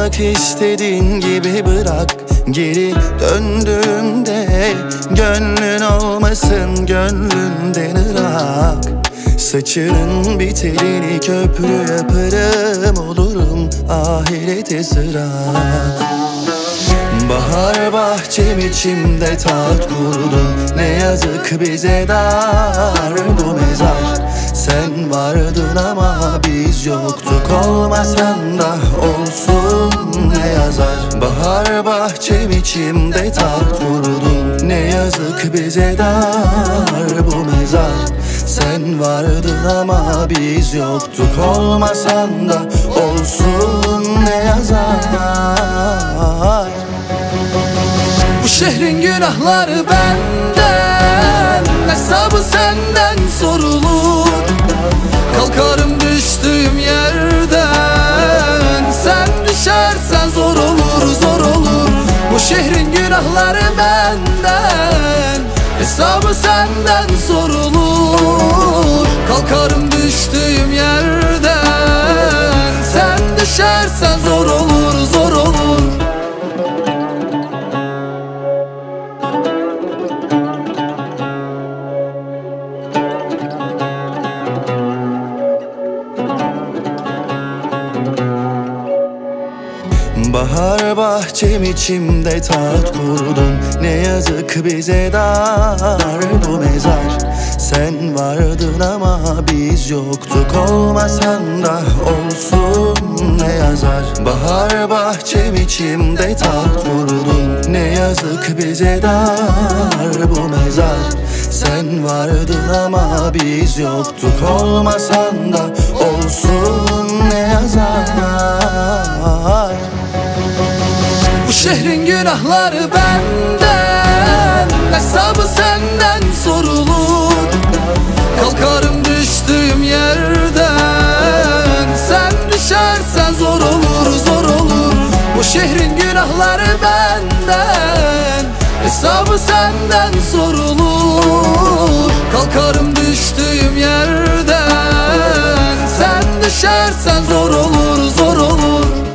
Bırak istediğin gibi bırak. Geri döndüğümde gönlün olmasın, gönlünden ırak. Saçının bir telini köprü yaparım, olurum ahirete sırak. Bahar bahçem içimde taht kurdun, ne yazık bize dar bu mezar. Sen vardın ama biz yoktuk, olmasan da olsun ne yazar. Bahar bahçem içimde taht kurdun, ne yazık bize dar bu mezar. Sen vardın ama biz yoktuk, olmasan da olsun ne yazar. Bu şehrin günahları benden, hesabı senden sorulur. Kalkarım düştüğüm yerden, sen düşersen zor olur, zor olur. Bu şehrin günahları benden, hesabı senden sorulur. Kalkarım düştüğüm yerden, sen düşersen zor olur, zor olur. Bahar bahçem içimde taht kurdun, ne yazık bize dar bu mezar. Sen vardın ama biz yoktuk, olmasan da olsun ne yazar. Bahar bahçem içimde taht kurdun, ne yazık bize dar bu mezar. Sen vardın ama biz yoktuk, olmasan da olsun ne yazar. Bu şehrin günahları benden, hesabı senden sorulur. Kalkarım düştüğüm yerden, sen düşersen zor olur, zor olur. Bu şehrin günahları benden, hesabı senden sorulur. Kalkarım düştüğüm yerden, sen düşersen zor olur, zor olur.